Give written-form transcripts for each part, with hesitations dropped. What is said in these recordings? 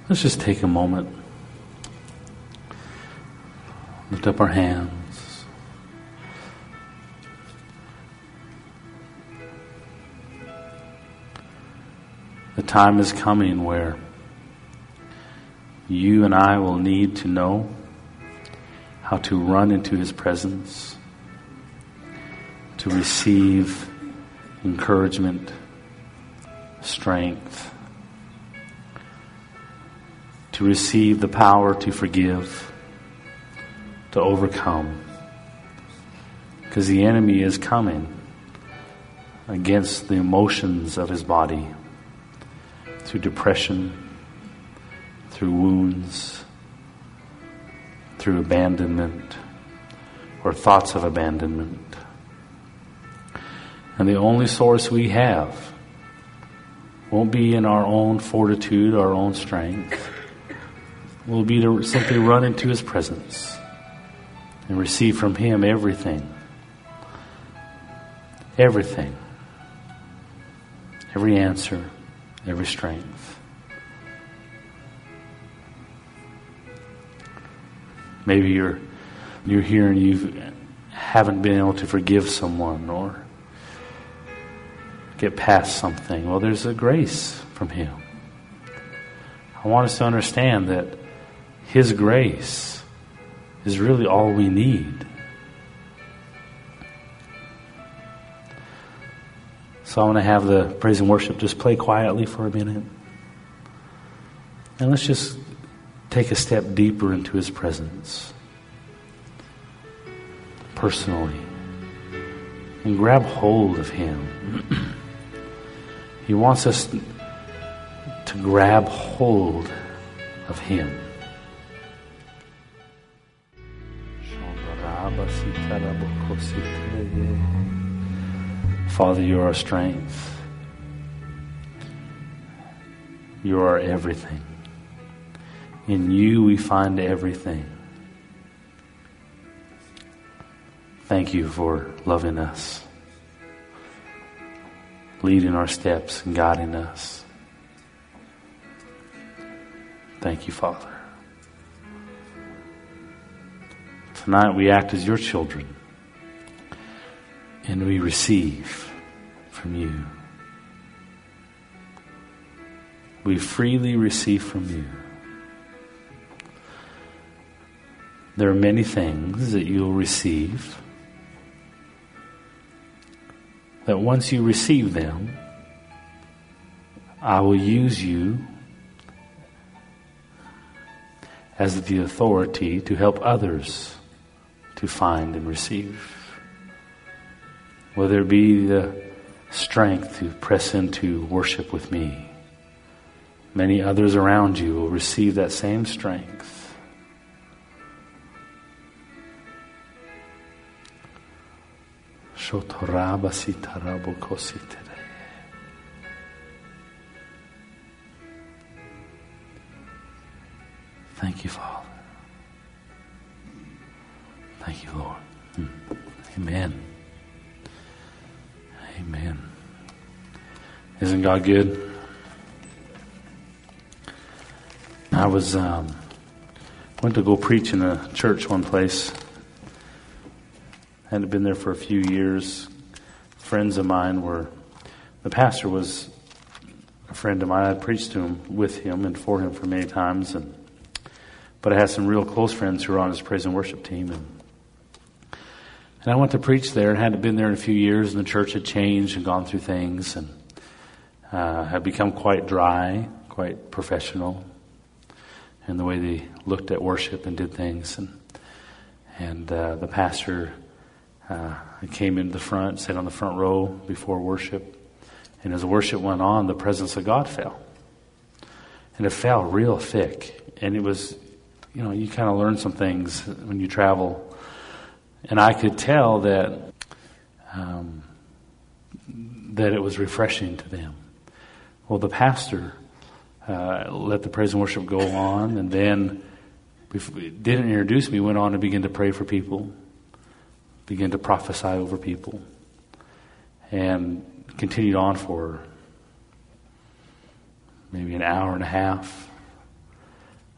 Let's just take a moment. Lift up our hands. The time is coming where you and I will need to know how to run into His presence, to receive encouragement, strength, to receive the power to forgive, to overcome. Because the enemy is coming against the emotions of his body through depression, through wounds, through abandonment, or thoughts of abandonment. And the only source we have won't be in our own fortitude, our own strength. Will be to simply run into His presence and receive from Him everything. Everything. Every answer, every strength. Maybe you're here and you haven't been able to forgive someone or get past something. Well, there's a grace from Him. I want us to understand that His grace is really all we need. So I want to have the praise and worship just play quietly for a minute. And let's just take a step deeper into His presence. Personally. And grab hold of Him. He wants us to grab hold of Him. Father, You are our strength. You are everything. In You we find everything. Thank You for loving us, leading our steps and guiding us. Thank You, Father. Tonight we act as Your children and we receive from You. We freely receive from You. There are many things that you'll receive that once you receive them, I will use you as the authority to help others to find and receive. Whether it be the strength to press into worship with me, many others around you will receive that same strength. Thank You, Father. Thank You, Lord. Amen. Amen. Isn't God good? I went to go preach in a church one place. Hadn't been there for a few years. Friends of mine the pastor was a friend of mine. I preached to him, with him, and for him for many times. But I had some real close friends who were on his praise and worship team. And I went to preach there and hadn't been there in a few years, and the church had changed and gone through things and had become quite dry, quite professional in the way they looked at worship and did things. And the pastor came into the front, sat on the front row before worship. And as the worship went on, the presence of God fell. And it fell real thick. And it was, you kind of learn some things when you travel. And I could tell that it was refreshing to them. Well, the pastor let the praise and worship go on, and then didn't introduce me, went on to begin to pray for people, begin to prophesy over people, and continued on for maybe an hour and a half.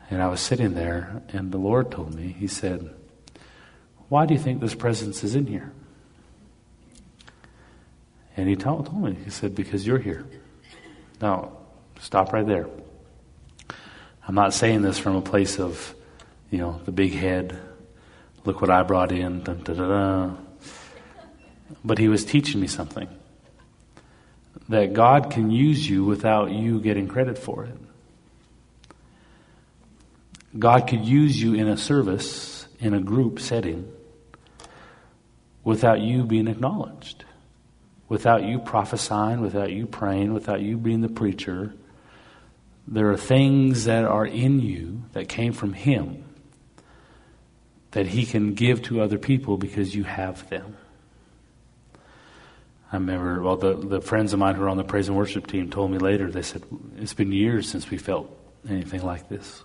And I was sitting there, and the Lord told me, He said, "Why do you think this presence is in here?" And He told me, He said, "Because you're here." Now, stop right there. I'm not saying this from a place of, the big head. Look what I brought in. Dun, dun, dun, dun. But He was teaching me something. That God can use you without you getting credit for it. God could use you in a service, in a group setting, without you being acknowledged. Without you prophesying, without you praying, without you being the preacher. There are things that are in you that came from Him that He can give to other people because you have them. I remember, the friends of mine who were on the praise and worship team told me later, they said, it's been years since we felt anything like this.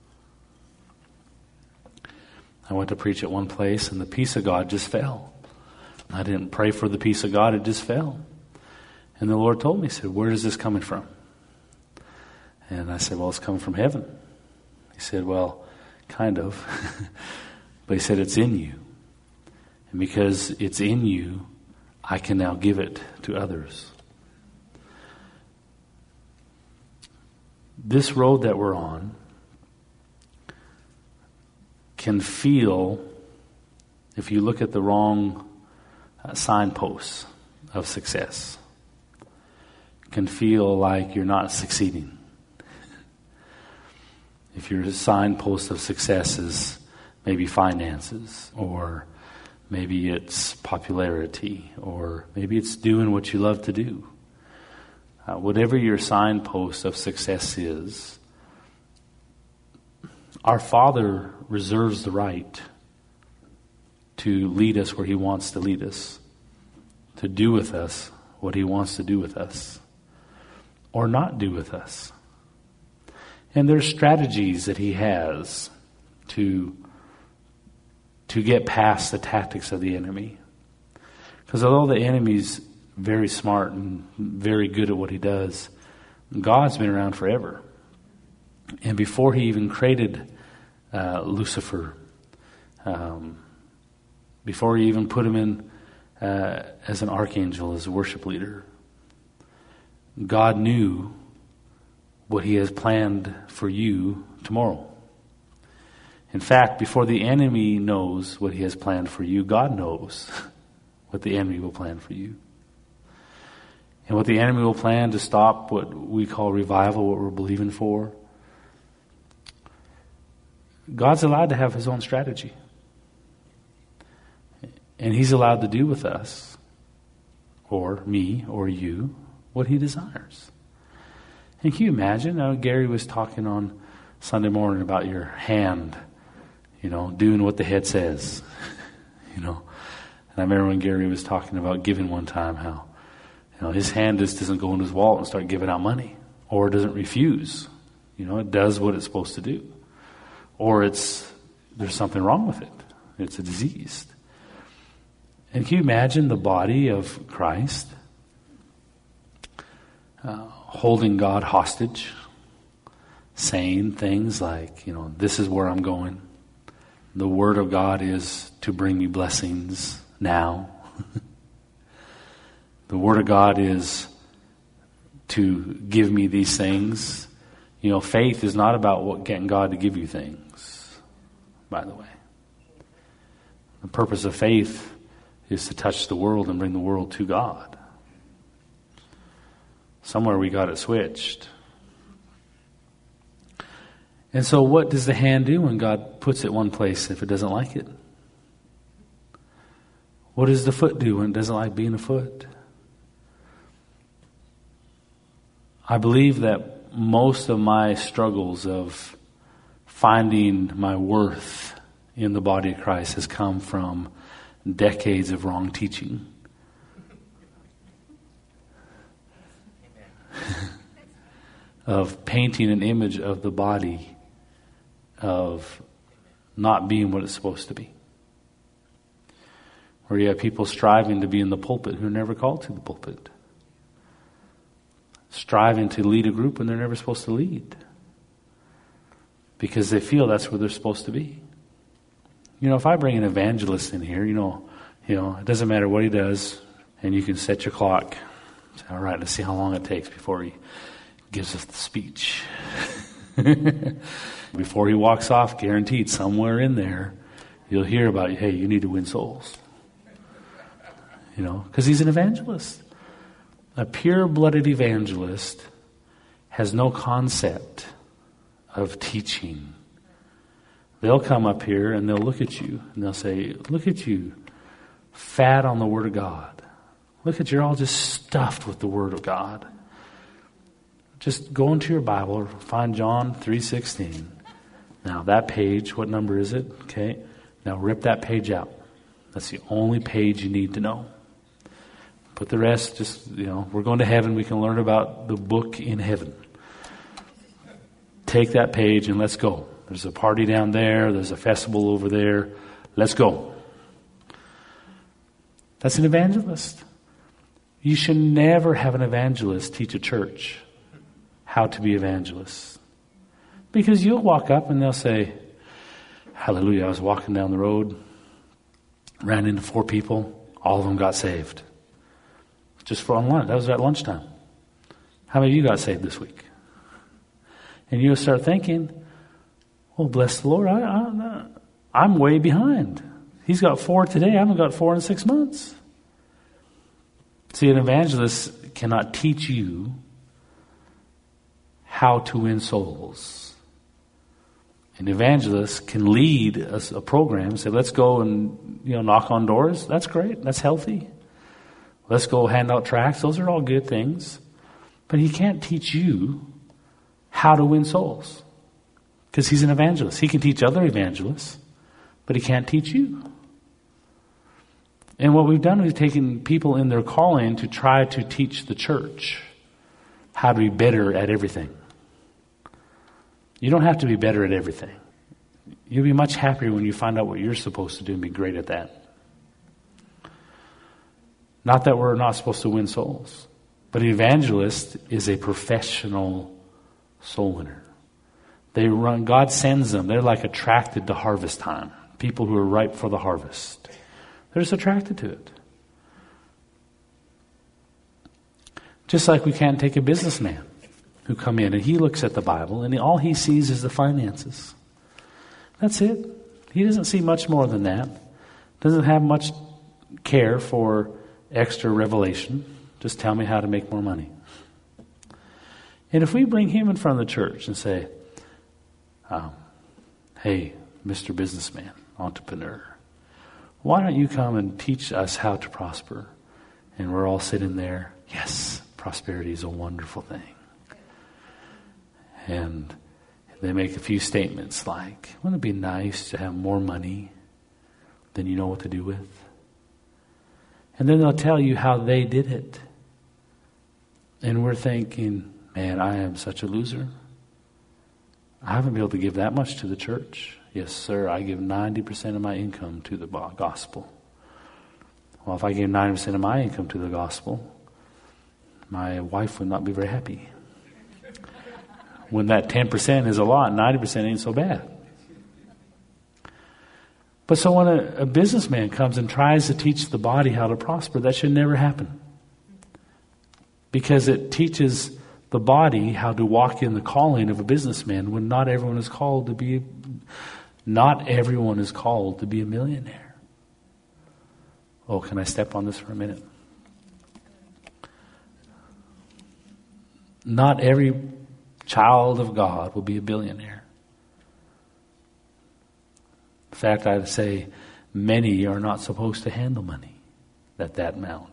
I went to preach at one place and the peace of God just fell. I didn't pray for the peace of God, it just fell. And the Lord told me, He said, "Where is this coming from?" And I said, "Well, it's coming from heaven." He said, "Well, kind of." But He said, "It's in you. And because it's in you, I can now give it to others." This road that we're on can feel, if you look at the wrong signposts of success, can feel like you're not succeeding. If your signpost of success is maybe finances, or maybe it's popularity, or maybe it's doing what you love to do. Whatever your signpost of success is, our Father reserves the right to lead us where He wants to lead us, to do with us what He wants to do with us, or not do with us. And there's strategies that He has to get past the tactics of the enemy. Because although the enemy's very smart and very good at what he does, God's been around forever. And before He even created Lucifer, before He even put him in as an archangel, as a worship leader, God knew what He has planned for you tomorrow. In fact, before the enemy knows what he has planned for you, God knows what the enemy will plan for you. And what the enemy will plan to stop what we call revival, what we're believing for, God's allowed to have His own strategy. And He's allowed to do with us, or me, or you, what He desires. And can you imagine? Gary was talking on Sunday morning about your hand, doing what the head says, And I remember when Gary was talking about giving one time, how, his hand just doesn't go in his wallet and start giving out money, or it doesn't refuse. It does what it's supposed to do. Or there's something wrong with it. It's a disease. And can you imagine the body of Christ holding God hostage, saying things like, this is where I'm going. The Word of God is to bring me blessings now. The Word of God is to give me these things. Faith is not about getting God to give you things, by the way. The purpose of faith is to touch the world and bring the world to God. Somewhere we got it switched. And so what does the hand do when God puts it one place if it doesn't like it? What does the foot do when it doesn't like being a foot? I believe that most of my struggles of finding my worth in the body of Christ has come from decades of wrong teaching. Of painting an image of the body of not being what it's supposed to be. Where you have people striving to be in the pulpit who are never called to the pulpit. Striving to lead a group when they're never supposed to lead. because they feel that's where they're supposed to be. If I bring an evangelist in here, it doesn't matter what he does, and you can set your clock. Say, all right, let's see how long it takes before he gives us the speech. Before he walks off, guaranteed somewhere in there, you'll hear about, hey, you need to win souls. Because he's an evangelist. A pure-blooded evangelist has no concept of teaching. They'll come up here and they'll look at you and they'll say, look at you, fat on the Word of God. Look at you're all just stuffed with the Word of God. Just go into your Bible, find John 3:16. Now that page, what number is it? Okay. Now rip that page out. That's the only page you need to know. Put the rest, we're going to heaven. We can learn about the book in heaven. Take that page and let's go. There's a party down there. There's a festival over there. Let's go. That's an evangelist. You should never have an evangelist teach a church how to be evangelists. Because you'll walk up and they'll say, hallelujah, I was walking down the road, ran into 4 people, all of them got saved. Just for on lunch. That was at lunchtime. How many of you got saved this week? And you'll start thinking, oh, bless the Lord, I'm way behind. He's got 4 today. I haven't got 4 in 6 months. See, an evangelist cannot teach you how to win souls. An evangelist can lead a program, say, let's go and knock on doors. That's great. That's healthy. Let's go hand out tracts. Those are all good things. But he can't teach you how to win souls. Because he's an evangelist. He can teach other evangelists, but he can't teach you. And what we've done, we've taken people in their calling to try to teach the church how to be better at everything. You don't have to be better at everything. You'll be much happier when you find out what you're supposed to do and be great at that. Not that we're not supposed to win souls, but an evangelist is a professional soul winner. They run, God sends them. They're like attracted to harvest time. People who are ripe for the harvest. They're just attracted to it. Just like we can't take a businessman who come in and he looks at the Bible and all he sees is the finances. That's it. He doesn't see much more than that. Doesn't have much care for extra revelation. Just tell me how to make more money. And if we bring him in front of the church and say, hey, Mr. Businessman, entrepreneur, why don't you come and teach us how to prosper? And we're all sitting there, yes, prosperity is a wonderful thing. And they make a few statements like, wouldn't it be nice to have more money than you know what to do with? And then they'll tell you how they did it. And we're thinking, man, I am such a loser. I haven't been able to give that much to the church. Yes, sir, I give 90% of my income to the gospel. Well, if I gave 90% of my income to the gospel, my wife would not be very happy. When that 10% is a lot, 90% ain't so bad. But so when a businessman comes and tries to teach the body how to prosper, that should never happen. Because it teaches the body how to walk in the calling of a businessman when not everyone is called to be a millionaire. Oh, can I step on this for a minute? Not every child of God will be a billionaire. In fact, I'd say many are not supposed to handle money at that amount.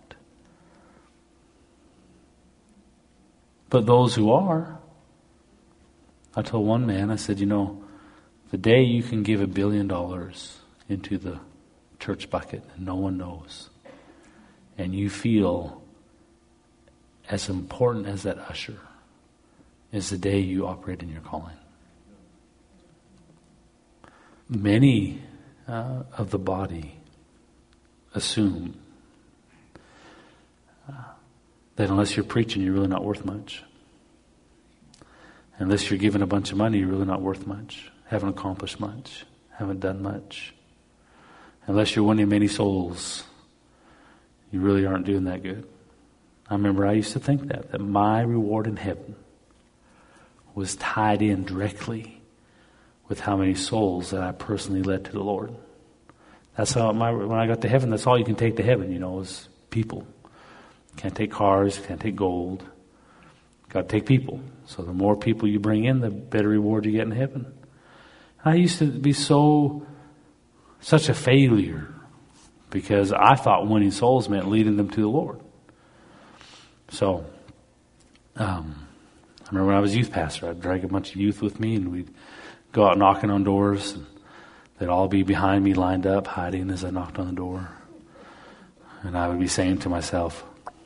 But those who are, I told one man, I said, the day you can give $1 billion into the church bucket and no one knows, and you feel as important as that usher, is the day you operate in your calling. Many of the body assume that unless you're preaching, you're really not worth much. Unless you're giving a bunch of money, you're really not worth much. haven't accomplished much, haven't done much. Unless you're winning many souls, you really aren't doing that good. I remember I used to think that my reward in heaven was tied in directly with how many souls that I personally led to the Lord. That's how when I got to heaven, that's all you can take to heaven, is people. Can't take cars, can't take gold. Got to take people. So the more people you bring in, the better reward you get in heaven. I used to be such a failure because I thought winning souls meant leading them to the Lord. So, I remember when I was youth pastor, I'd drag a bunch of youth with me and we'd go out knocking on doors and they'd all be behind me lined up, hiding as I knocked on the door. And I would be saying to myself,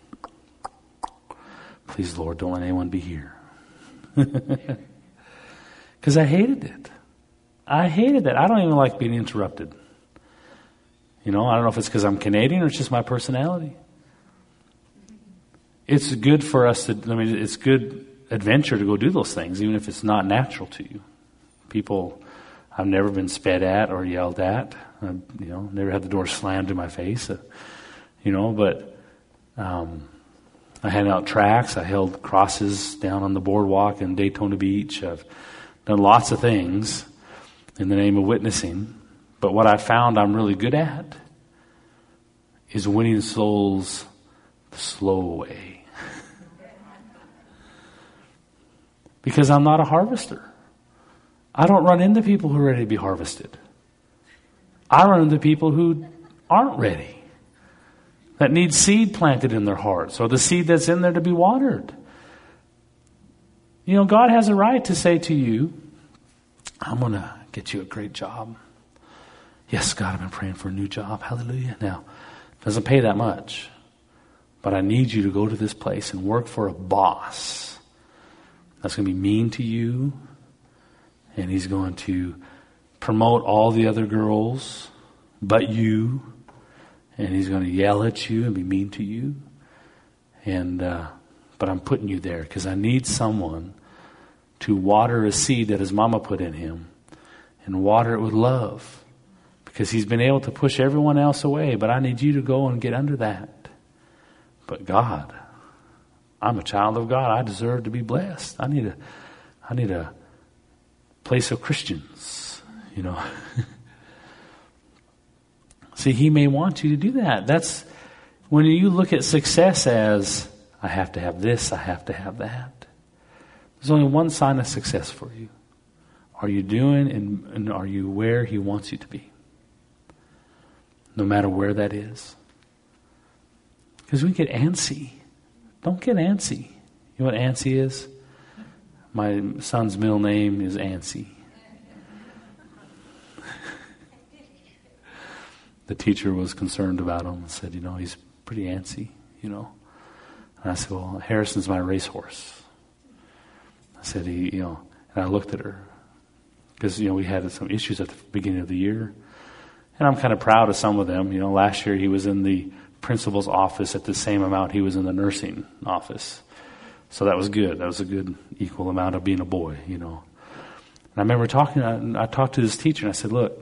please, Lord, don't let anyone be here. Because I hated it. I hated it. I don't even like being interrupted. I don't know if it's because I'm Canadian or it's just my personality. It's good for us it's good adventure to go do those things, even if it's not natural to you. People, I've never been sped at or yelled at. Never had the door slammed in my face. But I handed out tracts. I held crosses down on the boardwalk in Daytona Beach. I've done lots of things in the name of witnessing. But what I found I'm really good at is winning souls the slow way. Because I'm not a harvester. I don't run into people who are ready to be harvested. I run into people who aren't ready, that need seed planted in their hearts, or the seed that's in there to be watered. God has a right to say to you, I'm going to get you a great job. Yes, God, I've been praying for a new job. Hallelujah. Now, it doesn't pay that much, but I need you to go to this place and work for a boss that's going to be mean to you, and he's going to promote all the other girls but you, and he's going to yell at you and be mean to you. But I'm putting you there because I need someone to water a seed that his mama put in him and water it with love, because he's been able to push everyone else away, but I need you to go and get under that. But God, I'm a child of God. I deserve to be blessed. I need a place of Christians, See, he may want you to do that. That's when you look at success as, I have to have this, I have to have that. There's only one sign of success for you. Are you doing and are you where he wants you to be? No matter where that is. Because we get antsy. Don't get antsy. You know what antsy is? My son's middle name is Antsy. The teacher was concerned about him and said, he's pretty antsy, And I said, well, Harrison's my racehorse. I said, and I looked at her. Because, we had some issues at the beginning of the year. And I'm kind of proud of some of them. Last year he was in the principal's office at the same amount he was in the nursing office. So that was good. That was a good equal amount of being a boy, And I remember I talked to this teacher and I said, look,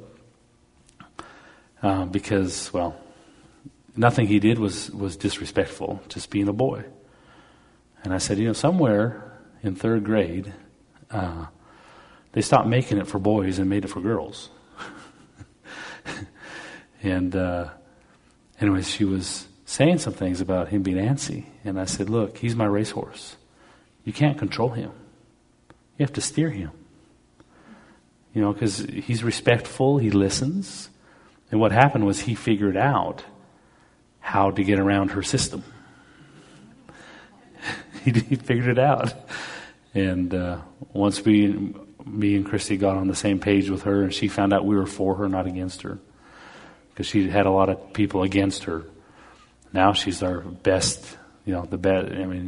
because nothing he did was disrespectful, just being a boy. And I said, somewhere in third grade, they stopped making it for boys and made it for girls. And anyways, she was saying some things about him being antsy. And I said, look, he's my racehorse. You can't control him. You have to steer him. Because he's respectful, he listens. And what happened was he figured out how to get around her system. He figured it out. And once me and Christy got on the same page with her, and she found out we were for her, not against her, because she had a lot of people against her. Now she's our best, the best.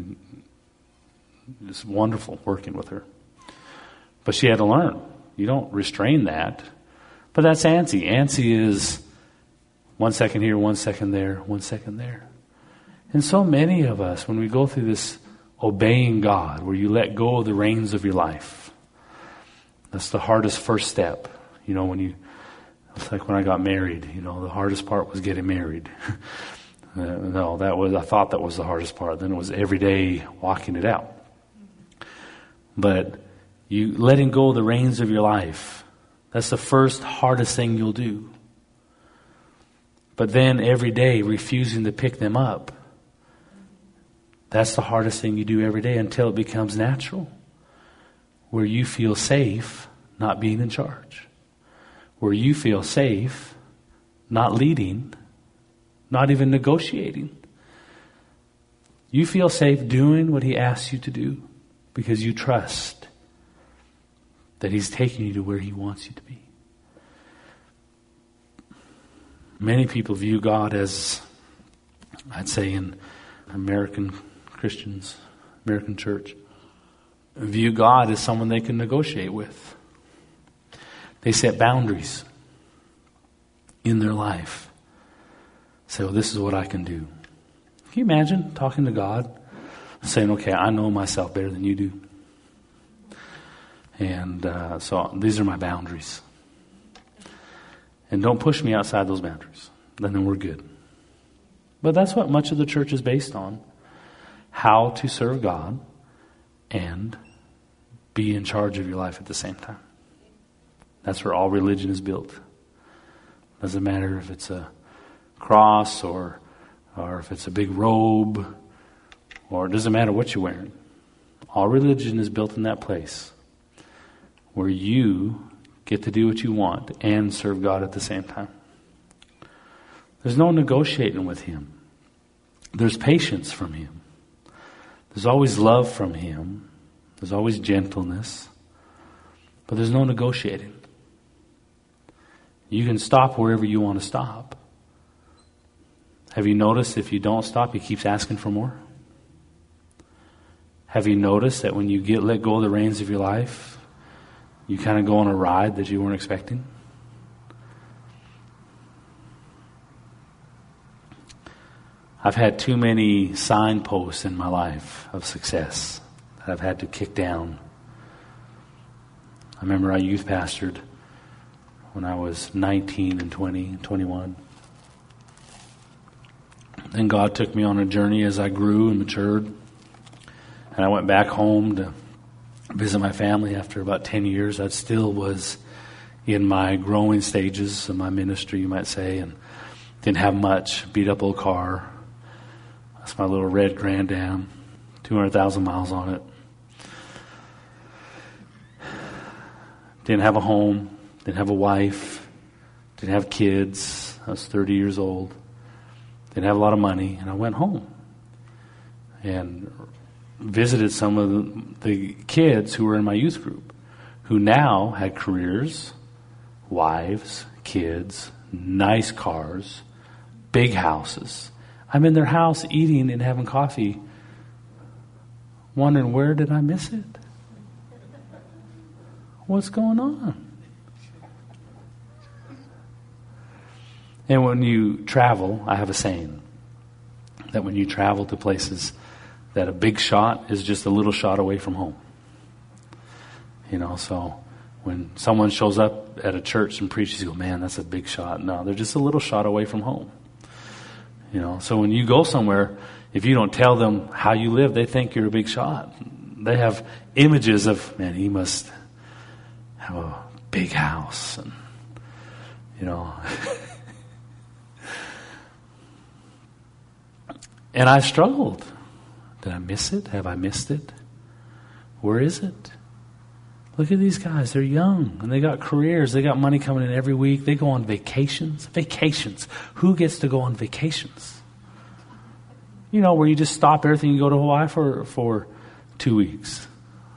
It's wonderful working with her. But she had to learn. You don't restrain that. But that's antsy. Antsy is 1 second here, 1 second there, 1 second there. And so many of us, when we go through this obeying God, where you let go of the reins of your life, That's the hardest first step. It's like when I got married, the hardest part was getting married. I thought that was the hardest part. Then it was every day walking it out. But you letting go of the reins of your life, that's the first hardest thing you'll do. But then every day refusing to pick them up, that's the hardest thing you do every day until it becomes natural. Where you feel safe not being in charge. Where you feel safe not leading, not even negotiating. You feel safe doing what He asks you to do because you trust that He's taking you to where He wants you to be. Many people view God as, I'd say in American Christians, American church, view God as someone they can negotiate with. They set boundaries in their life. Say, well, this is what I can do. Can you imagine talking to God, saying, okay, I know myself better than you do. And so these are my boundaries. And don't push me outside those boundaries. Then we're good. But that's what much of the church is based on. How to serve God and be in charge of your life at the same time. That's where all religion is built. Doesn't matter if it's a cross or if it's a big robe, or it doesn't matter what you're wearing. All religion is built in that place where you get to do what you want and serve God at the same time. There's no negotiating with Him. There's patience from Him. There's always love from Him. There's always gentleness. But there's no negotiating. You can stop wherever you want to stop. Have you noticed if you don't stop, He keeps asking for more? Have you noticed that when you let go of the reins of your life, you kind of go on a ride that you weren't expecting? I've had too many signposts in my life of success that I've had to kick down. I remember I youth pastored when I was 19 and 20 and 21. Then God took me on a journey as I grew and matured. And I went back home to visit my family after about 10 years. I still was in my growing stages of my ministry, you might say, and didn't have much. Beat up old car. That's my little red Grand Am, 200,000 miles on it. Didn't have a home, didn't have a wife, didn't have kids. I was 30 years old. Didn't have a lot of money, and I went home and visited some of the kids who were in my youth group who now had careers, wives, kids, nice cars, big houses. I'm in their house eating and having coffee, wondering, where did I miss it? What's going on? And when you travel, I have a saying that when you travel to places, that a big shot is just a little shot away from home. So when someone shows up at a church and preaches, you go, man, that's a big shot. No, they're just a little shot away from home. So when you go somewhere, if you don't tell them how you live, they think you're a big shot. They have images of, man, he must have a big house. And, and I struggled. Did I miss it? Have I missed it? Where is it? Look at these guys. They're young and they got careers. They got money coming in every week. They go on vacations. Vacations. Who gets to go on vacations? Where you just stop everything and go to Hawaii for 2 weeks.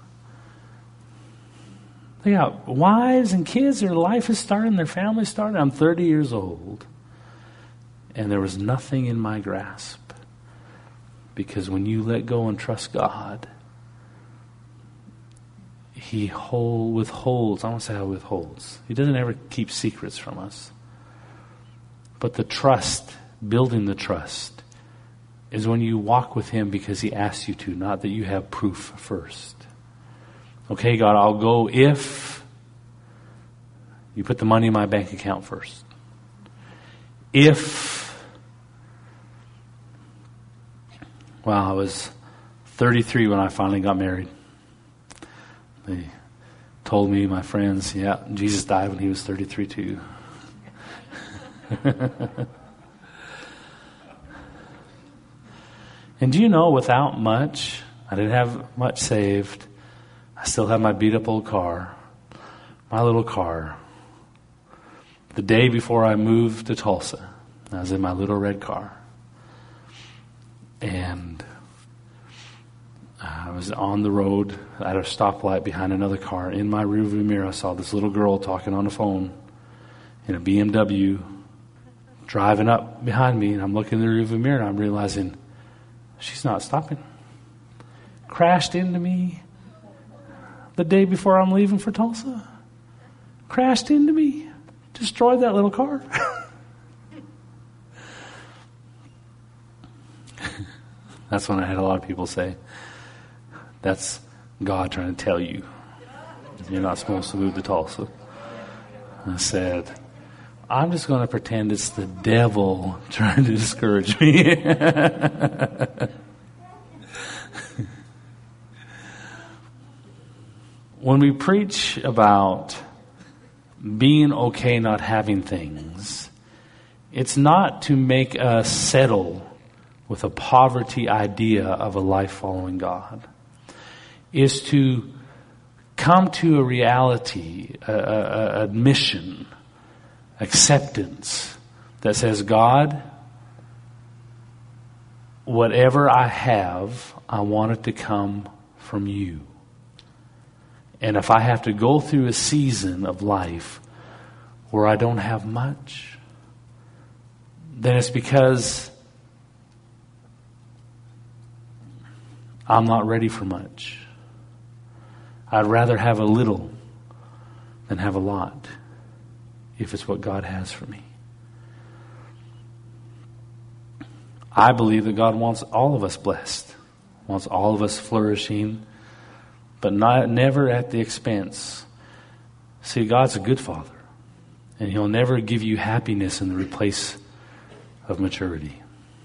They got wives and kids. Their life is starting. Their family is starting. I'm 30 years old. And there was nothing in my grasp. Because when you let go and trust God, He withholds. I don't say how He withholds. He doesn't ever keep secrets from us. But the trust, building the trust, is when you walk with Him because He asks you to, not that you have proof first. Okay, God, I'll go if You put the money in my bank account first. I was 33 when I finally got married. They told me, my friends, yeah, Jesus died when he was 33 too. And do you know, without much, I didn't have much saved. I still have my beat up old car, my little car. The day before I moved to Tulsa, I was in my little red car. And I was on the road at a stoplight behind another car. In my rearview mirror, I saw this little girl talking on the phone in a BMW driving up behind me. And I'm looking in the rearview mirror and I'm realizing she's not stopping. Crashed into me the day before I'm leaving for Tulsa. Crashed into me. Destroyed that little car. That's when I had a lot of people say, that's God trying to tell you you're not supposed to move to Tulsa. I said, I'm just going to pretend it's the devil trying to discourage me. When we preach about being okay not having things, it's not to make us settle with a poverty idea of a life following God. Is to come to a reality, admission, acceptance that says, God, whatever I have, I want it to come from you. And if I have to go through a season of life where I don't have much, then it's because I'm not ready for much. I'd rather have a little than have a lot if it's what God has for me. I believe that God wants all of us blessed, wants all of us flourishing, but never at the expense. See, God's a good Father, and He'll never give you happiness in the replace of maturity.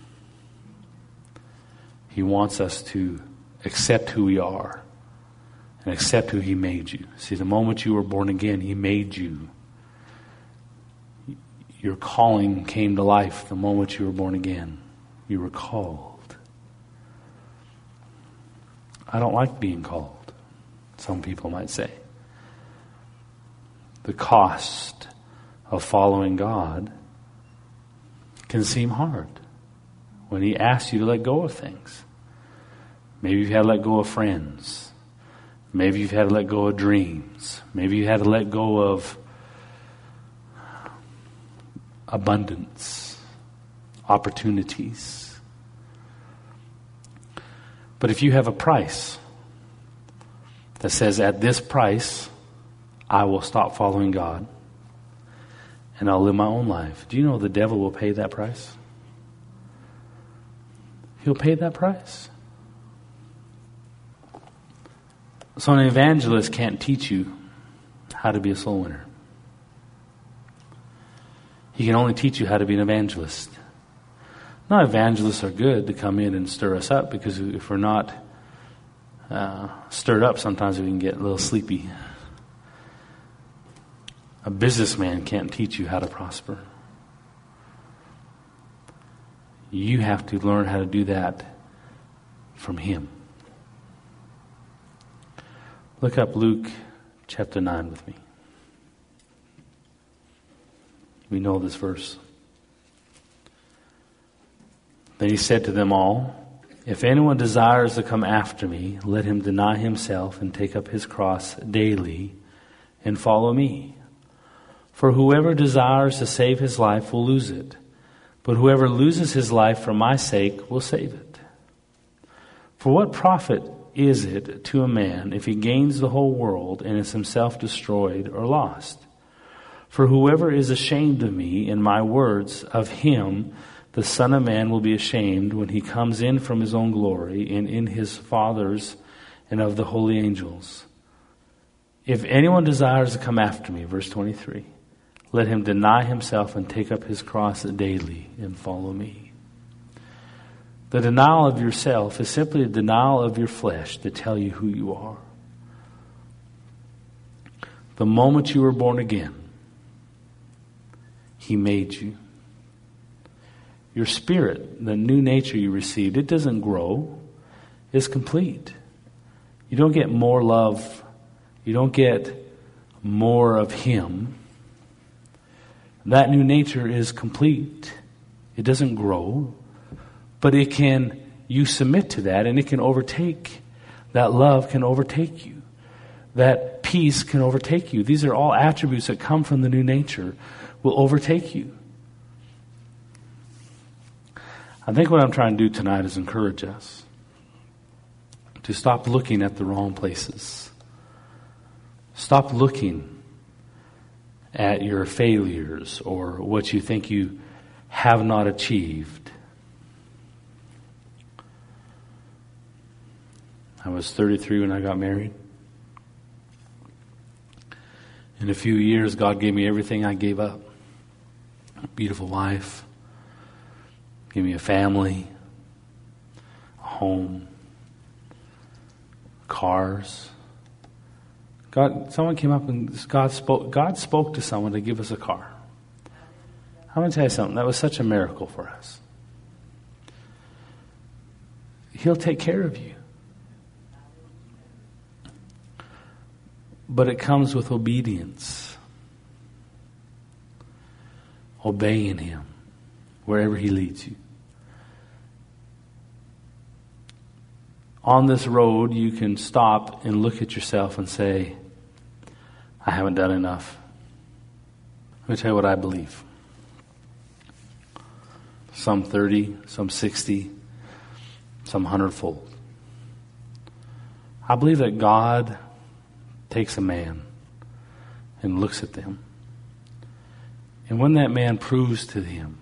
He wants us to accept who we are and accept who He made you. See, the moment you were born again, He made you. Your calling came to life the moment you were born again. You were called. I don't like being called, some people might say. The cost of following God can seem hard when He asks you to let go of things. Maybe you've had to let go of friends. Maybe you've had to let go of dreams. Maybe you had to let go of abundance, opportunities. But if you have a price that says, at this price, I will stop following God and I'll live my own life. Do you know the devil will pay that price? He'll pay that price. So an evangelist can't teach you how to be a soul winner. He can only teach you how to be an evangelist. Now, evangelists are good to come in and stir us up, because if we're not stirred up, sometimes we can get a little sleepy. A businessman can't teach you how to prosper. You have to learn how to do that from Him. Look up Luke chapter 9 with me. We know this verse. Then He said to them all, if anyone desires to come after me, let him deny himself and take up his cross daily and follow me. For whoever desires to save his life will lose it, but whoever loses his life for my sake will save it. For what profit is it to a man if he gains the whole world and is himself destroyed or lost? For whoever is ashamed of me and my words, of him the Son of Man will be ashamed when He comes in from His own glory and in His Father's and of the holy angels. If anyone desires to come after me, verse 23, Let him deny himself and take up his cross daily and follow me. The denial of yourself is simply a denial of your flesh to tell you who you are. The moment you were born again, he made you. Your spirit, the new nature you received, it doesn't grow. It's complete. You don't get more love. You don't get more of him. That new nature is complete. It doesn't grow. But you submit to that, and it can overtake. That love can overtake you. That peace can overtake you. These are all attributes that come from the new nature, will overtake you. I think what I'm trying to do tonight is encourage us to stop looking at the wrong places. Stop looking at your failures or what you think you have not achieved. I was 33 when I got married. In a few years, God gave me everything I gave up. A beautiful wife. Gave me a family. A home. Cars. Someone came up and God spoke to someone to give us a car. I'm going to tell you something. That was such a miracle for us. He'll take care of you. But it comes with obedience. Obeying him wherever he leads you. On this road, you can stop and look at yourself and say, I haven't done enough. Let me tell you what I believe. Some 30, some 60, some 100-fold. I believe that God takes a man and looks at them. And when that man proves to him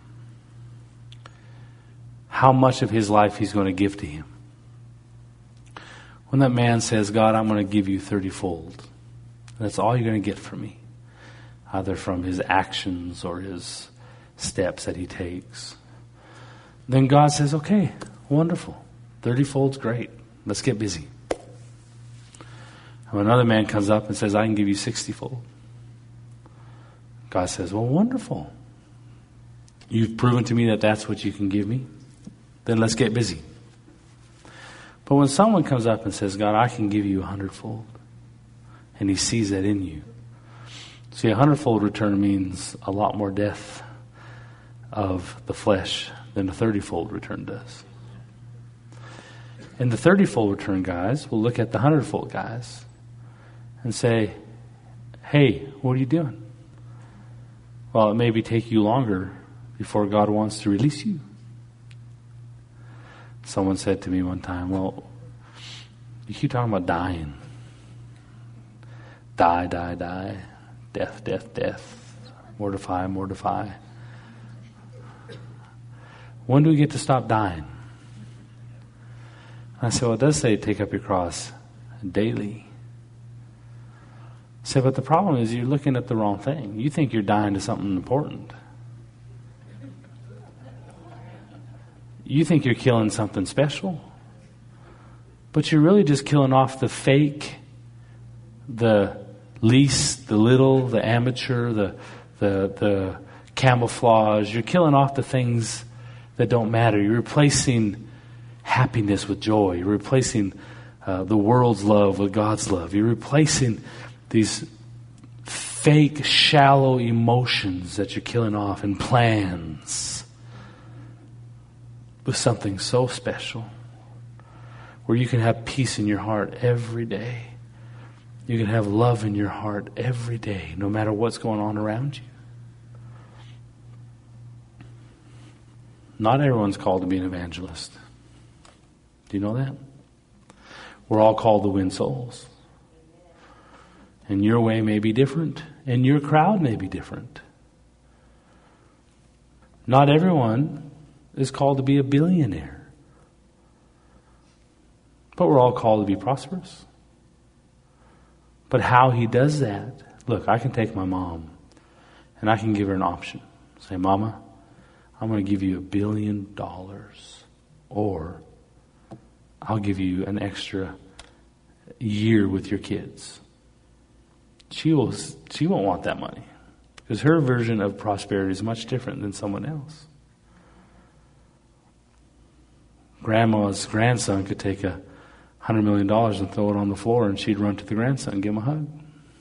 how much of his life he's going to give to him, when that man says, God, I'm going to give you 30-fold, that's all you're going to get from me, either from his actions or his steps that he takes, then God says, okay, wonderful. 30-fold's great. Let's get busy. And when another man comes up and says, I can give you 60-fold, God says, well, wonderful. You've proven to me that that's what you can give me. Then let's get busy. But when someone comes up and says, God, I can give you 100-fold, and he sees that in you. See, 100-fold return means a lot more death of the flesh than a 30-fold return does. And the 30-fold return guys will look at the 100-fold guys and say, hey, what are you doing? Well, it maybe take you longer before God wants to release you. Someone said to me one time, well, you keep talking about dying. Die, die, die. Death, death, death. Mortify, mortify. When do we get to stop dying? I said, well, it does say take up your cross daily. I said, but the problem is you're looking at the wrong thing. You think you're dying to something important. You think you're killing something special. But you're really just killing off the fake, the least, the little, the amateur, the camouflage. You're killing off the things that don't matter. You're replacing happiness with joy. You're replacing the world's love with God's love. You're replacing these fake, shallow emotions that you're killing off and plans with something so special where you can have peace in your heart every day. You can have love in your heart every day, no matter what's going on around you. Not everyone's called to be an evangelist. Do you know that? We're all called to win souls. And your way may be different, and your crowd may be different. Not everyone is called to be a billionaire. But we're all called to be prosperous. But how he does that, look, I can take my mom And I can give her an option. Say, Mama, I'm going to give you $1 billion, or I'll give you an extra year with your kids. She won't want that money, because her version of prosperity is much different than someone else. Grandma's grandson could take $100 million and throw it on the floor, and she'd run to the grandson and give him a hug.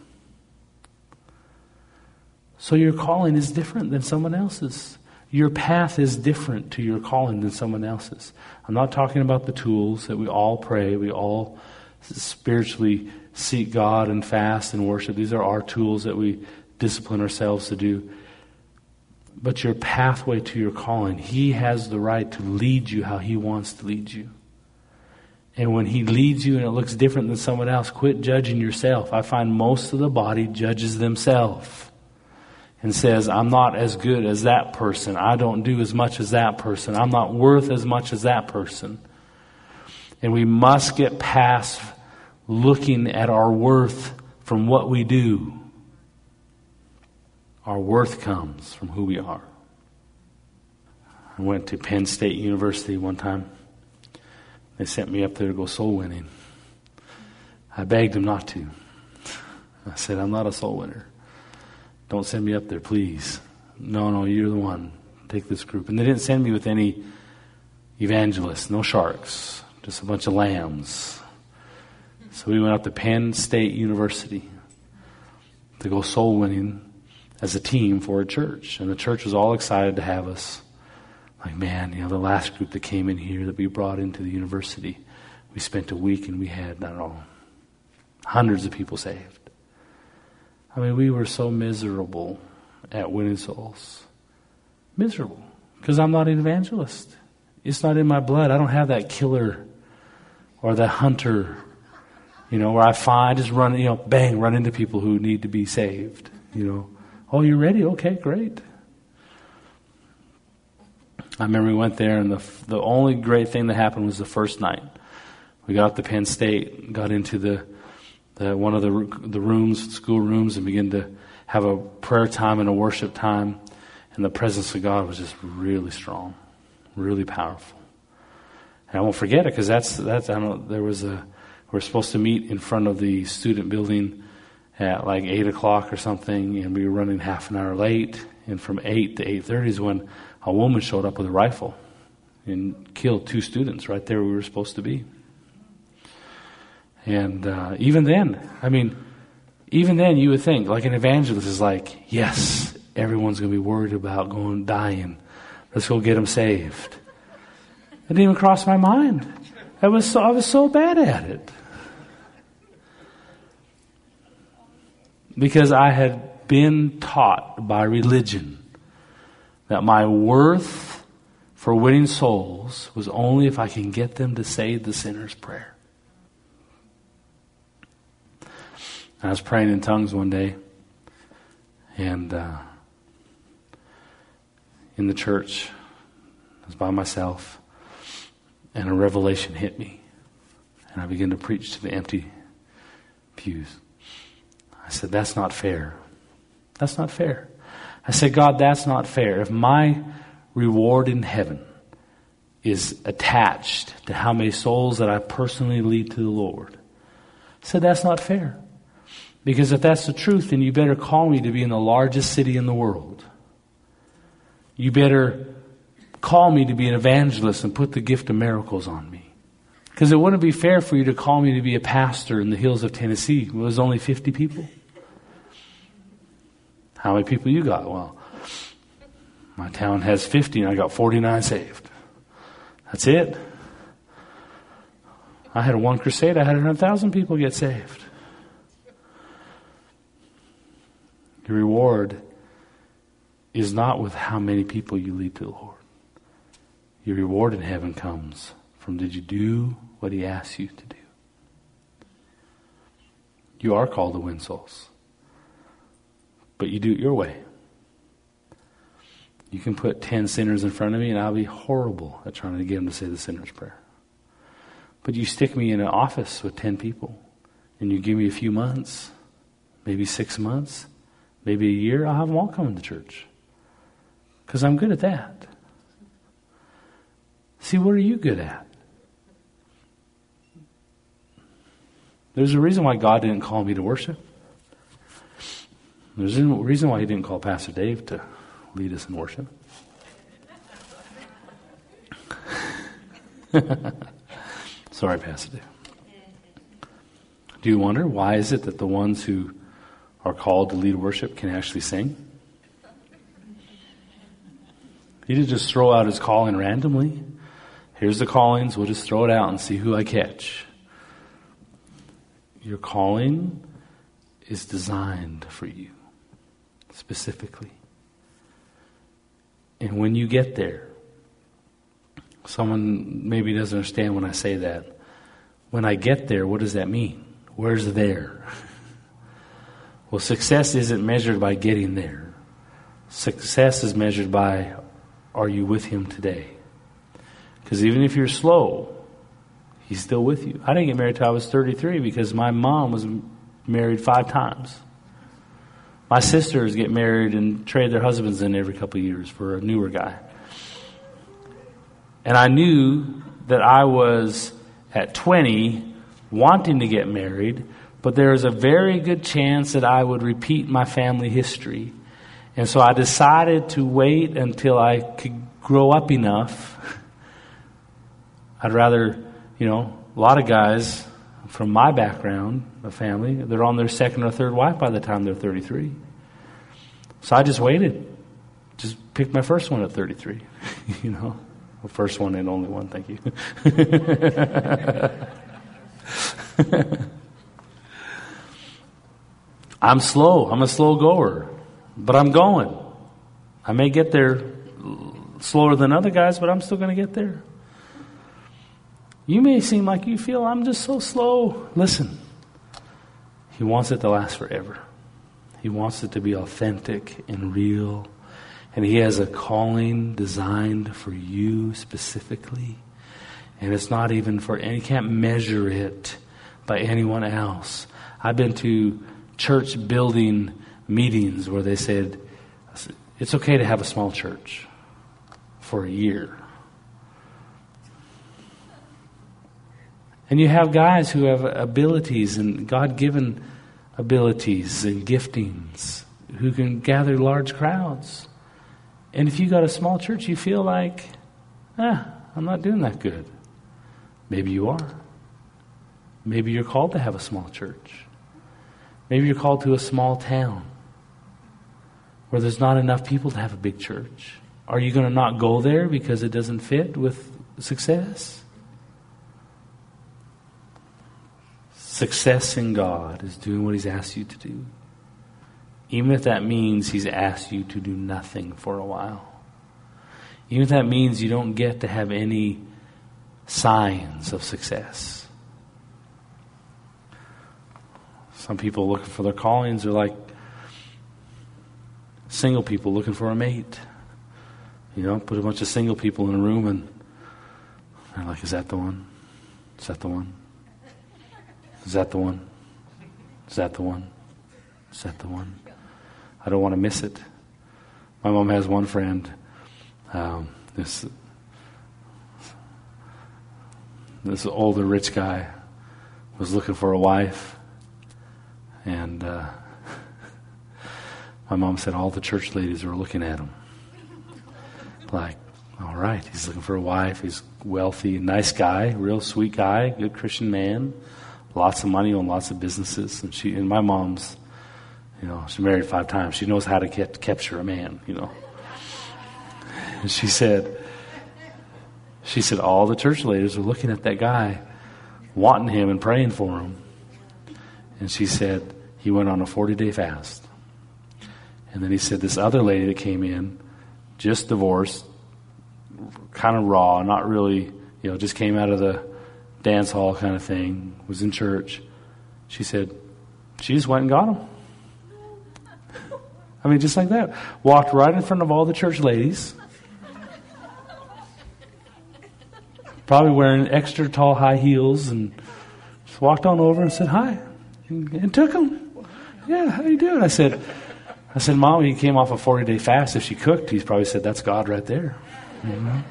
So your calling is different than someone else's. Your path is different to your calling than someone else's. I'm not talking about the tools that we all pray, we all spiritually seek God and fast and worship. These are our tools that we discipline ourselves to do. But your pathway to your calling, He has the right to lead you how He wants to lead you. And when He leads you and it looks different than someone else, quit judging yourself. I find most of the body judges themselves and says, I'm not as good as that person. I don't do as much as that person. I'm not worth as much as that person. And we must get past looking at our worth from what we do. Our worth comes from who we are. I went to Penn State University one time. They sent me up there to go soul winning. I begged them not to. I said, I'm not a soul winner. Don't send me up there, please. No, you're the one. Take this group. And they didn't send me with any evangelists, no sharks, just a bunch of lambs. So we went up to Penn State University to go soul winning as a team for a church. And the church was all excited to have us. Like, man, the last group that came in here that we brought into the university, we spent a week and we had, hundreds of people saved. I mean, we were so miserable at winning souls. Miserable. Because I'm not an evangelist. It's not in my blood. I don't have that killer or that hunter, where I just run, run into people who need to be saved, Oh, you're ready? Okay, great. I remember we went there, and the only great thing that happened was the first night. We got up to Penn State, got into the one of the rooms, school rooms, and began to have a prayer time and a worship time. And the presence of God was just really strong, really powerful. And I won't forget it, because we're supposed to meet in front of the student building at like 8 o'clock or something, and we were running half an hour late. And from 8 to 8:30 is when a woman showed up with a rifle and killed 2 students right there where we were supposed to be. And even then you would think, like an evangelist is like, yes, everyone's going to be worried about dying. Let's go get them saved. It didn't even cross my mind. I was so bad at it. Because I had been taught by religion that my worth for winning souls was only if I can get them to say the sinner's prayer. I was praying in tongues one day, and in the church, I was by myself, and a revelation hit me, and I began to preach to the empty pews. I said, that's not fair. That's not fair. I said, God, that's not fair. If my reward in heaven is attached to how many souls that I personally lead to the Lord, I said, that's not fair. Because if that's the truth, then you better call me to be in the largest city in the world. You better call me to be an evangelist and put the gift of miracles on me. Because it wouldn't be fair for you to call me to be a pastor in the hills of Tennessee. It was only 50 people. How many people you got? Well, my town has 50 and I got 49 saved. That's it. I had one crusade, I had 100,000 people get saved. Your reward is not with how many people you lead to the Lord. Your reward in heaven comes from, did you do what He asked you to do? You are called to win souls. But you do it your way. You can put 10 sinners in front of me and I'll be horrible at trying to get them to say the sinner's prayer. But you stick me in an office with 10 people and you give me a few months, maybe 6 months, maybe a year, I'll have them all coming to church. Because I'm good at that. See, what are you good at? There's a reason why God didn't call me to worship. There's a reason why He didn't call Pastor Dave to lead us in worship. Sorry, Pastor Dave. Do you wonder why is it that the ones who are called to lead worship can actually sing? He didn't just throw out his calling randomly. Here's the callings, we'll just throw it out and see who I catch. Your calling is designed for you, specifically. And when you get there, someone maybe doesn't understand when I say that. When I get there, what does that mean? Where's there? Well, success isn't measured by getting there. Success is measured by, are you with Him today? Because even if you're slow, He's still with you. I didn't get married till I was 33 because my mom was married 5 times. My sisters get married and trade their husbands in every couple of years for a newer guy. And I knew that I was at 20 wanting to get married, but there was a very good chance that I would repeat my family history. And so I decided to wait until I could grow up enough. I'd rather, a lot of guys from my background, a family, they're on their second or third wife by the time they're 33. So I just waited. Just picked my first one at 33, Well, first one and only one, thank you. I'm slow. I'm a slow goer. But I'm going. I may get there slower than other guys, but I'm still going to get there. You may seem like you feel I'm just so slow. Listen, He wants it to last forever. He wants it to be authentic and real. And He has a calling designed for you specifically. And it's not even for any, you can't measure it by anyone else. I've been to church building meetings where they said, it's okay to have a small church for a year. And you have guys who have abilities and God-given abilities and giftings who can gather large crowds. And if you got a small church, you feel like, I'm not doing that good. Maybe you are. Maybe you're called to have a small church. Maybe you're called to a small town where there's not enough people to have a big church. Are you going to not go there because it doesn't fit with success? Success in God is doing what He's asked you to do. Even if that means He's asked you to do nothing for a while. Even if that means you don't get to have any signs of success. Some people looking for their callings are like single people looking for a mate. Put a bunch of single people in a room and they're like, is that the one? Is that the one? Is that the one? Is that the one? Is that the one? I don't want to miss it. My mom has one friend. This older rich guy was looking for a wife. And my mom said all the church ladies were looking at him. Like, all right, he's looking for a wife. He's wealthy, nice guy, real sweet guy, good Christian man. Lots of money, own lots of businesses. And my mom's, she's married 5 times. She knows how to capture a man, And she said all the church ladies were looking at that guy, wanting him and praying for him. And she said he went on a 40-day fast. And then he said this other lady that came in, just divorced, kind of raw, not really, just came out of the dance hall kind of thing, was in church. She said, she just went and got him. I mean, just like that. Walked right in front of all the church ladies. Probably wearing extra tall high heels, and just walked on over and said hi. And took him. Yeah, how you doing? I said, I said, Mom, he came off a 40-day fast. If she cooked, he's probably said, that's God right there. You know?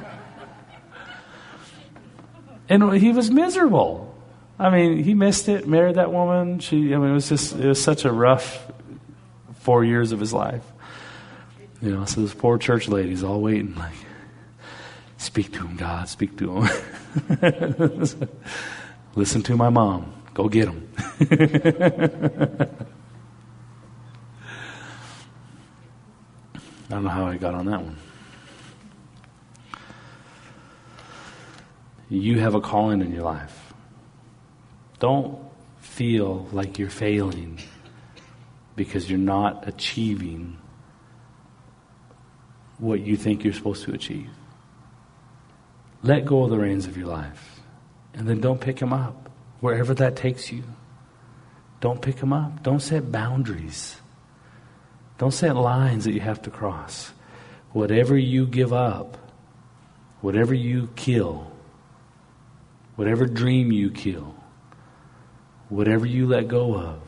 And he was miserable. I mean, he missed it, married that woman. It was such a rough 4 years of his life. You know, so those poor church ladies all waiting, like, speak to him, God, speak to him. Listen to my mom. Go get him. I don't know how I got on that one. You have a calling in your life. Don't feel like you're failing because you're not achieving what you think you're supposed to achieve. Let go of the reins of your life. And then don't pick them up. Wherever that takes you. Don't pick them up. Don't set boundaries. Don't set lines that you have to cross. Whatever you give up, whatever you kill, whatever dream you kill, whatever you let go of.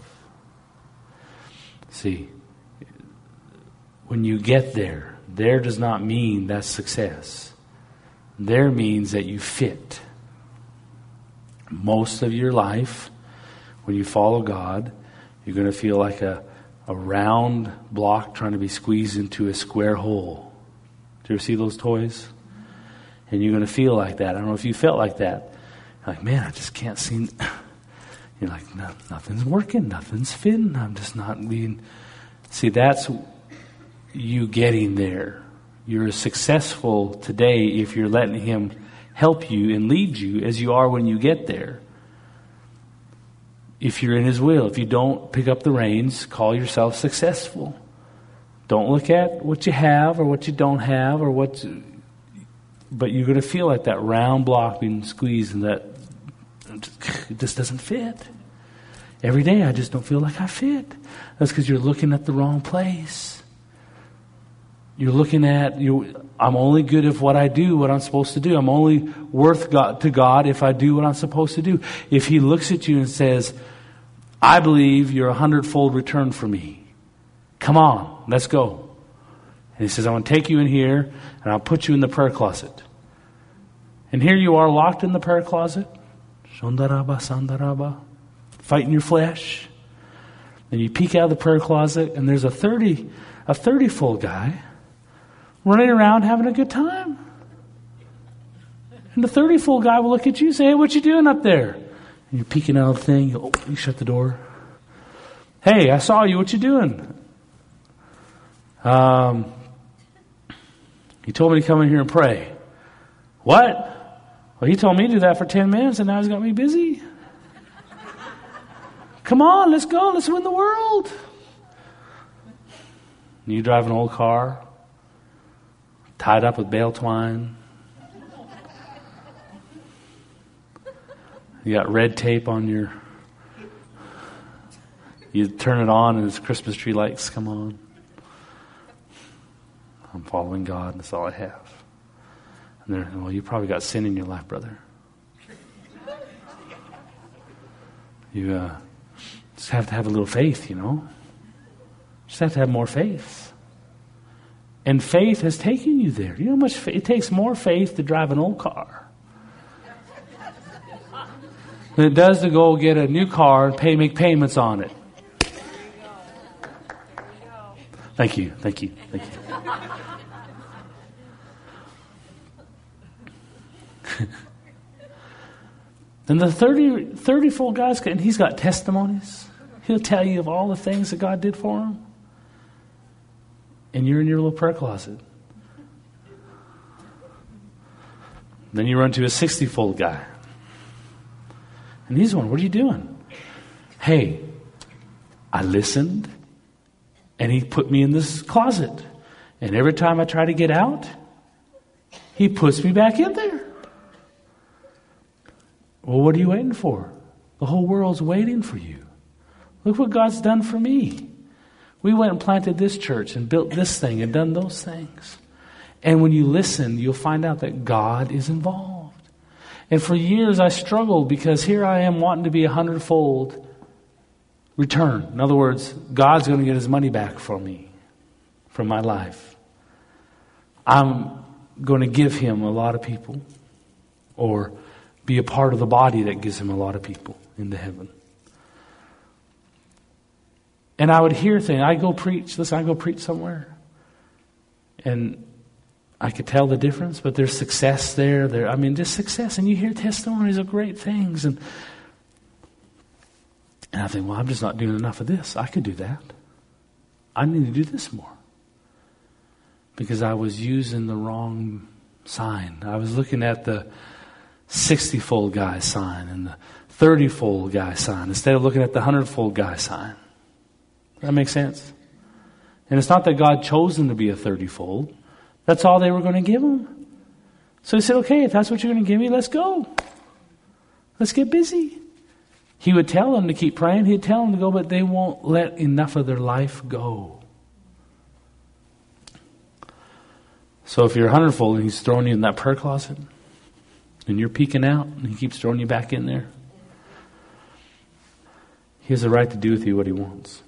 See, when you get there does not mean that's success. There means that you fit. Most of your life, when you follow God, you're going to feel like a round block trying to be squeezed into a square hole. Do you ever see those toys? And you're going to feel like that. I don't know if you felt like that. You're like, man, I just can't seem... You're like, nothing's working, nothing's fitting. I'm just not being... See, that's you getting there. You're successful today if you're letting Him help you and lead you as you are when you get there. If you're in His will, if you don't pick up the reins, call yourself successful. Don't look at what you have or what you don't have or but you're going to feel like that round block being squeezed and that it just doesn't fit. Every day I just don't feel like I fit. That's because you're looking at the wrong place. You're looking at, I'm only good if what I do, what I'm supposed to do. I'm only worth to God if I do what I'm supposed to do. If He looks at you and says, I believe you're 100-fold return for me. Come on, let's go. And He says, I want to take you in here and I'll put you in the prayer closet. And here you are locked in the prayer closet. Shondaraba, sandaraba. Fighting your flesh. And you peek out of the prayer closet and there's a 30-fold guy running around having a good time. And the 30-fold guy will look at you and say, hey, what you doing up there? And you're peeking out of the thing. You shut the door. Hey, I saw you. What you doing? He told me to come in here and pray. What? Well, he told me to do that for 10 minutes and now he's got me busy. Come on, let's go. Let's win the world. You drive an old car, tied up with bale twine. You got red tape on your... You turn it on and it's Christmas tree lights come on. I'm following God, and that's all I have. And well, you probably got sin in your life, brother. You just have to have a little faith, you know. Just have to have more faith. And faith has taken you there. You know how much it takes more faith to drive an old car than it does to go get a new car and make payments on it. Thank you. And the 30-fold guy's, and he's got testimonies. He'll tell you of all the things that God did for him. And you're in your little prayer closet. Then you run to a 60-fold guy. And he's going, what are you doing? Hey, I listened, and he put me in this closet. And every time I try to get out, he puts me back in there. Well, what are you waiting for? The whole world's waiting for you. Look what God's done for me. We went and planted this church and built this thing and done those things. And when you listen, you'll find out that God is involved. And for years I struggled because here I am wanting to be 100-fold return. In other words, God's going to get His money back from me. from my life, I'm going to give him a lot of people, or be a part of the body that gives him a lot of people into heaven. And I would hear things. I go preach somewhere. And I could tell the difference, but there's success there. Just success. And you hear testimonies of great things. And I think, well, I'm just not doing enough of this. I could do that. I need to do this more. Because I was using the wrong sign. I was looking at the 60-fold guy sign and the 30-fold guy sign instead of looking at the 100-fold guy sign. Does that make sense? And it's not that God chose them to be a 30-fold. That's all they were going to give them. So he said, okay, if that's what you're going to give me, let's go. Let's get busy. He would tell them to keep praying. He'd tell them to go, but they won't let enough of their life go. So if you're 100-fold and he's throwing you in that prayer closet and you're peeking out and he keeps throwing you back in there, he has a right to do with you what he wants.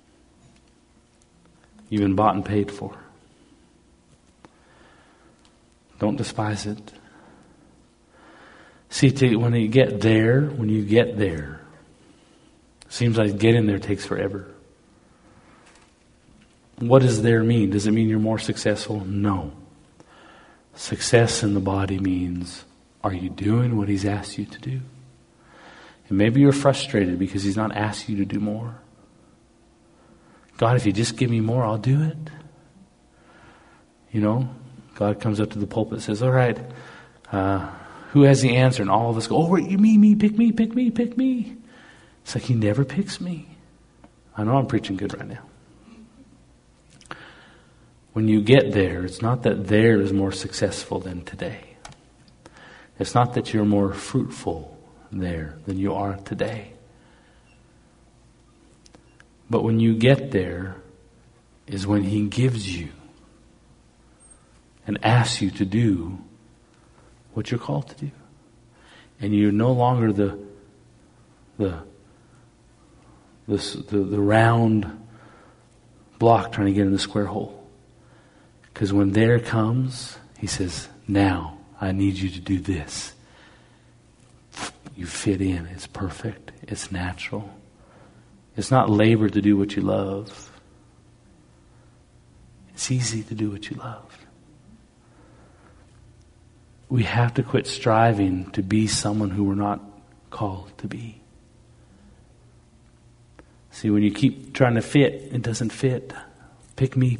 You've been bought and paid for. Don't despise it. See, when you get there, it seems like getting there takes forever. What does there mean? Does it mean you're more successful? No. Success in the body means, are you doing what he's asked you to do? And maybe you're frustrated because he's not asked you to do more. God, if you just give me more, I'll do it. God comes up to the pulpit and says, all right, who has the answer? And all of us go, oh, me, pick me. It's like he never picks me. I know I'm preaching good right now. When you get there, it's not that there is more successful than today. It's not that you're more fruitful there than you are today. But when you get there is when he gives you and asks you to do what you're called to do. And you're no longer the round block trying to get in the square hole. Because when there comes, he says, now I need you to do this. You fit in. It's perfect. It's natural. It's not labor to do what you love. It's easy to do what you love. We have to quit striving to be someone who we're not called to be. See, when you keep trying to fit, it doesn't fit. Pick me.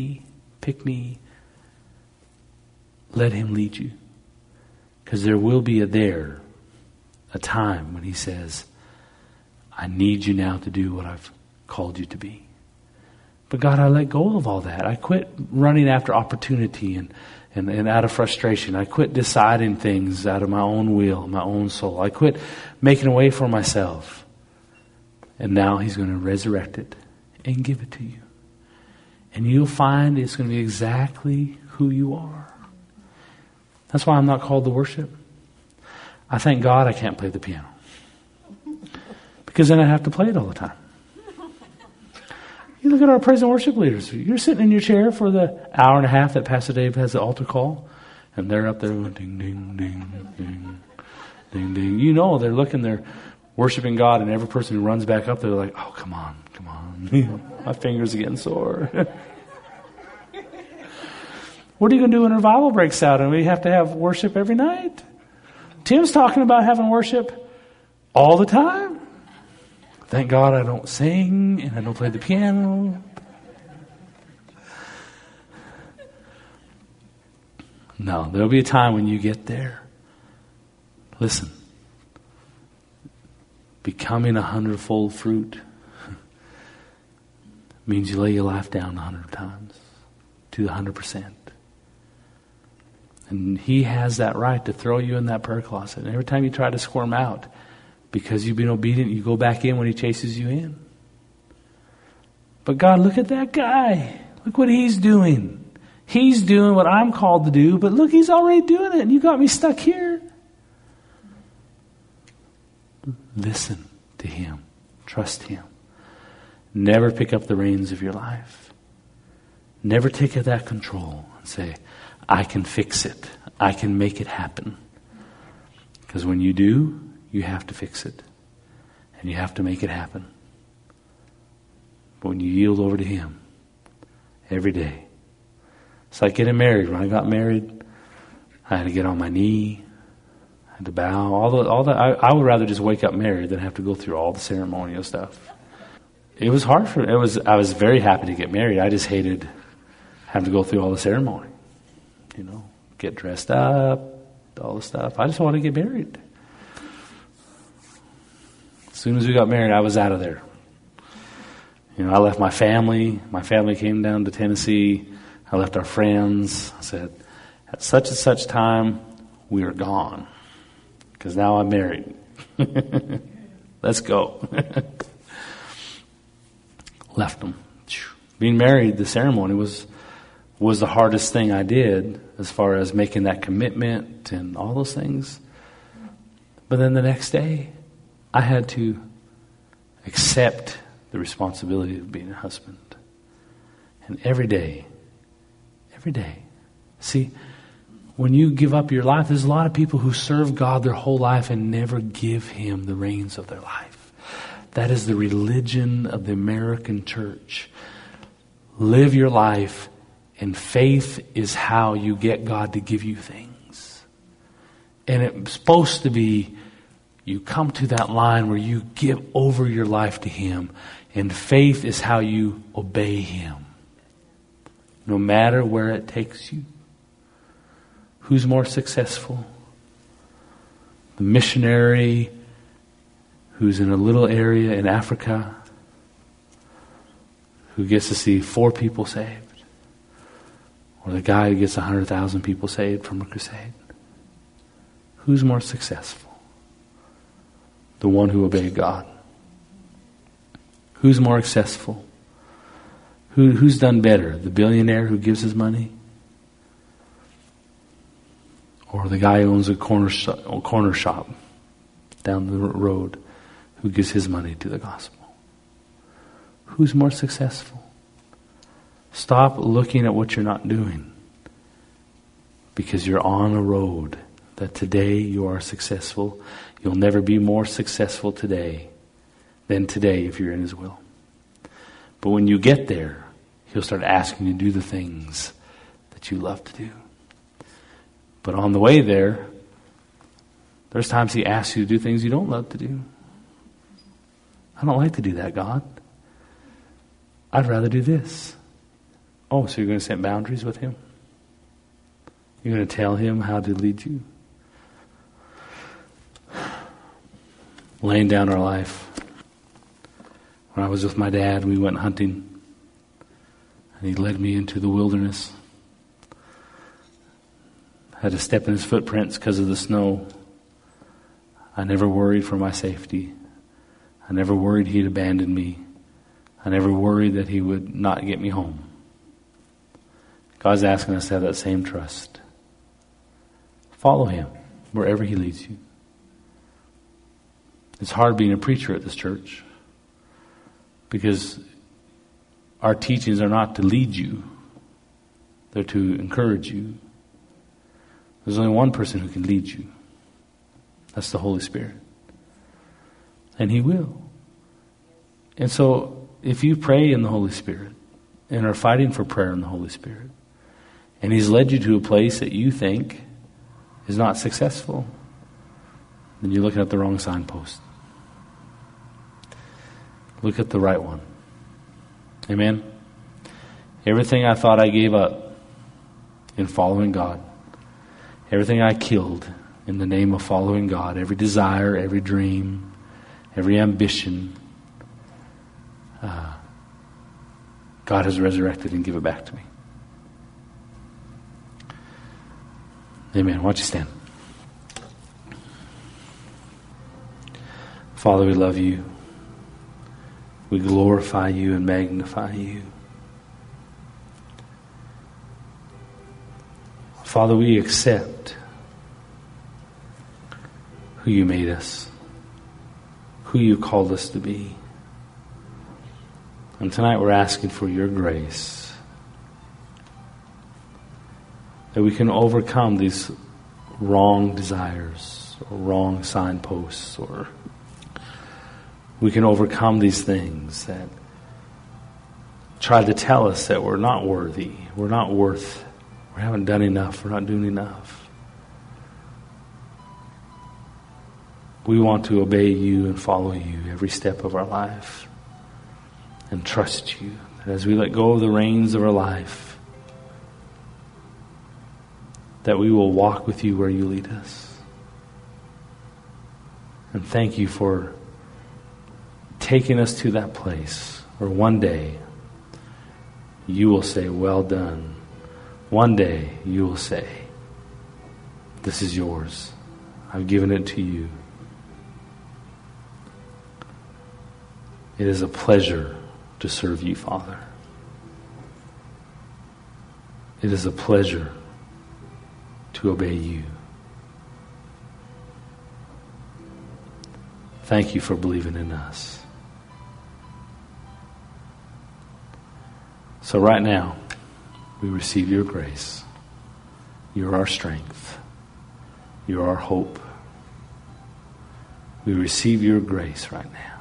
Let him lead you. Because there will be a time when he says, I need you now to do what I've called you to be. But God, I let go of all that. I quit running after opportunity and out of frustration. I quit deciding things out of my own will, my own soul. I quit making a way for myself. And now he's going to resurrect it and give it to you. And you'll find it's going to be exactly who you are. That's why I'm not called to worship. I thank God I can't play the piano. Because then I have to play it all the time. You look at our praise and worship leaders. You're sitting in your chair for the hour and a half that Pastor Dave has the altar call. And they're up there going ding, ding, ding, ding, ding, ding. You know they're worshiping God, and every person who runs back up, they're like, oh, come on. My fingers are getting sore. What are you going to do when revival breaks out and we have to have worship every night? Tim's talking about having worship all the time. Thank God I don't sing and I don't play the piano. No, there'll be a time when you get there. Listen, becoming 100-fold fruit means you lay your life down 100 times to 100%. And he has that right to throw you in that prayer closet. And every time you try to squirm out, because you've been obedient, you go back in when he chases you in. But God, look at that guy. Look what he's doing. He's doing what I'm called to do, but look, he's already doing it, and you got me stuck here. Listen to him. Trust him. Never pick up the reins of your life. Never take that control and say, I can fix it. I can make it happen. Because when you do, you have to fix it. And you have to make it happen. But when you yield over to Him, every day. It's like getting married. When I got married, I had to get on my knee. I had to bow. All that. I would rather just wake up married than have to go through all the ceremonial stuff. It was hard I was very happy to get married. I just hated having to go through all the ceremony. Get dressed up, all the stuff. I just wanted to get married. As soon as we got married, I was out of there. I left my family. My family came down to Tennessee. I left our friends. I said, at such and such time, we are gone. Because now I'm married. Let's go. Left them. Being married, the ceremony was the hardest thing I did as far as making that commitment and all those things. But then the next day, I had to accept the responsibility of being a husband. And every day. See, when you give up your life, there's a lot of people who serve God their whole life and never give Him the reins of their life. That is the religion of the American church. Live your life, and faith is how you get God to give you things. And it's supposed to be, you come to that line where you give over your life to Him, and faith is how you obey Him. No matter where it takes you. Who's more successful? The missionary who's in a little area in Africa who gets to see 4 people saved? Or the guy who gets 100,000 people saved from a crusade? Who's more successful? The one who obeyed God. Who's more successful? Who's done better? The billionaire who gives his money? Or the guy who owns a corner shop down the road who gives his money to the gospel? Who's more successful? Stop looking at what you're not doing, because you're on a road that today you are successful. You'll never be more successful today than today if you're in His will. But when you get there, He'll start asking you to do the things that you love to do. But on the way there, there's times He asks you to do things you don't love to do. I don't like to do that, God. I'd rather do this. Oh, so you're going to set boundaries with Him? You're going to tell Him how to lead you? Laying down our life. When I was with my dad, we went hunting. And he led me into the wilderness. I had to step in his footprints because of the snow. I never worried for my safety. I never worried he'd abandon me. I never worried that he would not get me home. God's asking us to have that same trust. Follow Him wherever He leads you. It's hard being a preacher at this church because our teachings are not to lead you. They're to encourage you. There's only one person who can lead you. That's the Holy Spirit. And He will. And so if you pray in the Holy Spirit and are fighting for prayer in the Holy Spirit, and He's led you to a place that you think is not successful, then you're looking at the wrong signpost. Look at the right one. Amen? Everything I thought I gave up in following God, everything I killed in the name of following God, every desire, every dream, every ambition, God has resurrected and given it back to me. Amen. Why don't you stand? Father, we love You. We glorify You and magnify You. Father, we accept who You made us, who You called us to be. And tonight we're asking for Your grace that we can overcome these wrong desires or wrong signposts, or we can overcome these things that try to tell us that we're not worthy, we're not worth, we haven't done enough, we're not doing enough. We want to obey you and follow you every step of our life and trust you. That as we let go of the reins of our life, that we will walk with you where you lead us. And thank you for taking us to that place where one day you will say, well done. One day you will say, this is yours. I've given it to you. It is a pleasure to serve you, Father. It is a pleasure to obey you. Thank you for believing in us. So right now, we receive your grace. You're our strength. You're our hope. We receive your grace right now.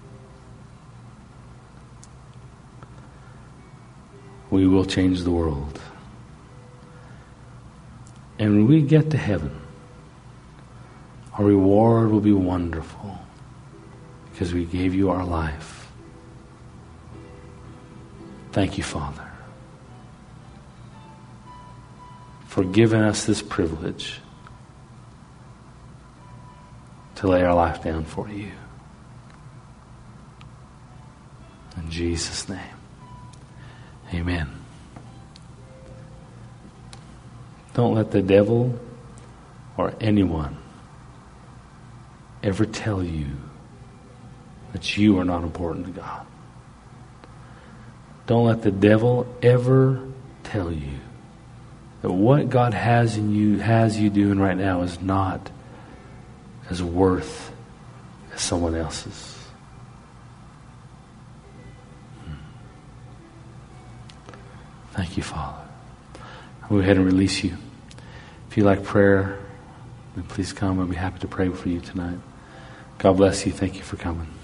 We will change the world. And when we get to heaven, our reward will be wonderful because we gave you our life. Thank you, Father, for giving us this privilege to lay our life down for you. In Jesus' name, amen. Don't let the devil or anyone ever tell you that you are not important to God. Don't let the devil ever tell you that what God has in you, has you doing right now, is not as worth as someone else's. Thank you, Father. I'll go ahead and release you. If you like prayer, then please come. I'll be happy to pray for you tonight. God bless you. Thank you for coming.